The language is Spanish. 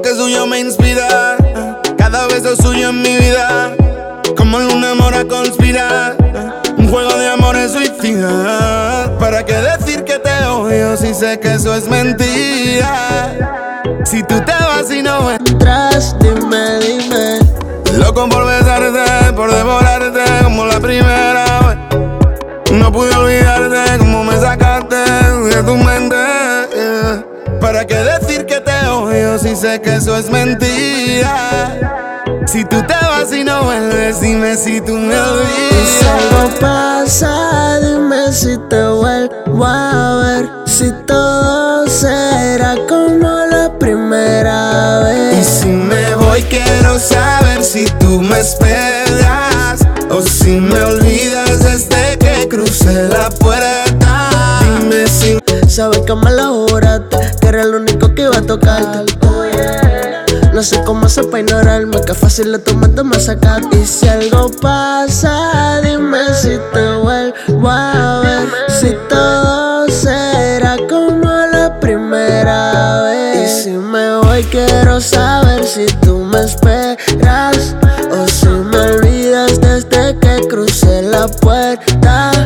toque suyo me inspira, cada beso suyo en mi vida, como luna mora conspira, un juego de amores suicida. ¿Para qué decir que te odio si sé que eso es mentira? Si tú te vas y no entras, dime, dime. Loco por besarte, por devorarte como la primera vez. No pude olvidarte como me sacaste de tu mente, yeah. ¿Para qué decir que te odio si sé que eso es mentira? Si tú te vas y no vuelves, dime si tú me olvidas. Si algo pasa, dime si te vuelvo a ver. Si todo será como la primera vez. Y si me voy quiero saber si tú me esperas o si me olvidas desde que crucé la puerta. Dime si sabes que me lo juraste, que era el único que iba a tocarte. No sé cómo hacer pa' ignorarme, que fácil de tu mente me sacaste. Y si algo pasa, dime si te vuelvo a ver. Si todo será como la primera vez. Y si me voy quiero saber si tú me esperas o si me olvidas desde que crucé la puerta.